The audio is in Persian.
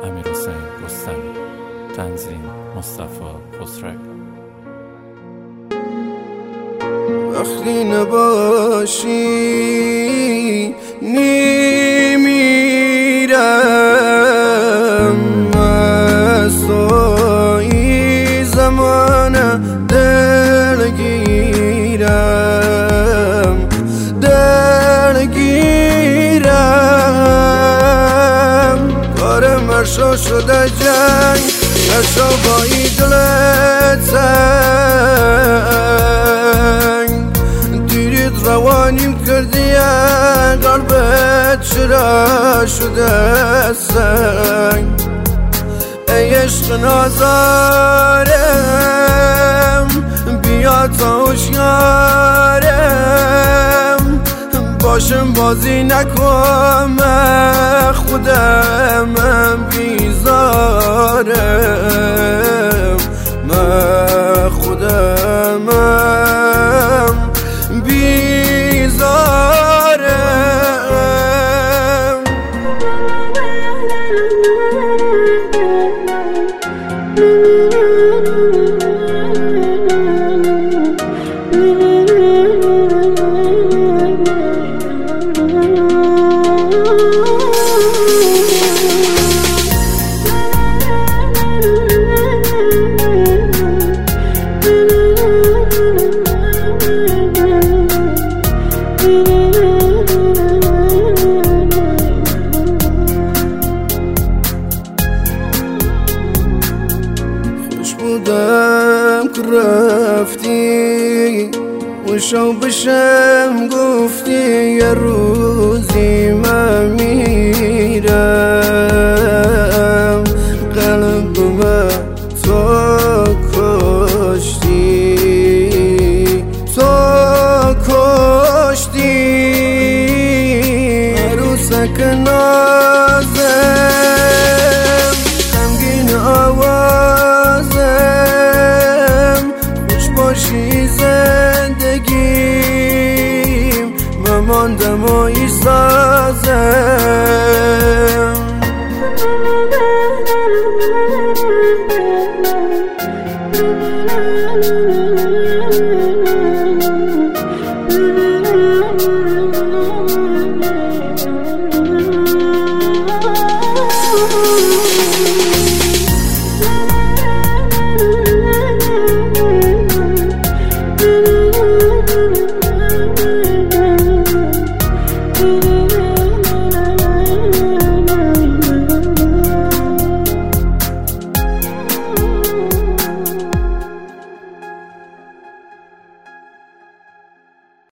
امیرحسین رستمی. تنظیم مصطفی خسروی. وقتی نباشی نمیرم، از توی زمان دلگیرم کار مرشا شده جنگ، مرشا با ای دلت سنگ دیرید روانیم کردی قلبت چرا شده سنگ. ای عشق نازارم بیا تا هوشیارم، باشم بازی نکن خودم بیزارم، خودم بیزارم. بودم که رفتی وشو بشم گفتی یه روزی من میرم، قلبم تو کشتی عروسک نازم غمگین آوازم، خوش باشی زندگیم مماندم و ای سازم.